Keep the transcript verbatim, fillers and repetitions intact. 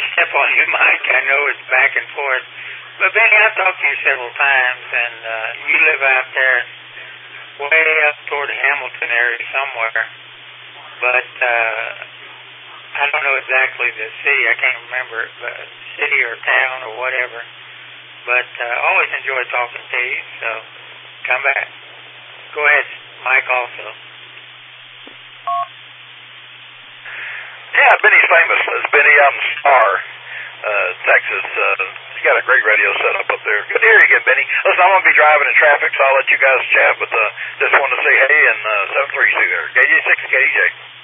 step on your mic. I know it's back and forth. But Benny, I've talked to you several times, and uh, you live out there way up toward the Hamilton area somewhere. But uh, I don't know exactly the city. I can't remember it, but city or town or whatever. But uh, always enjoy talking to you, so come back. Go ahead, Mike, also. Yeah, Benny's famous. It's Benny out in Star, uh, Texas. Uh, he's got a great radio setup up there. Good to hear you again, Benny. Listen, I'm going to be driving in traffic, so I'll let you guys chat, but uh, just wanted to say hey and uh, seven three two there. K J six K D J.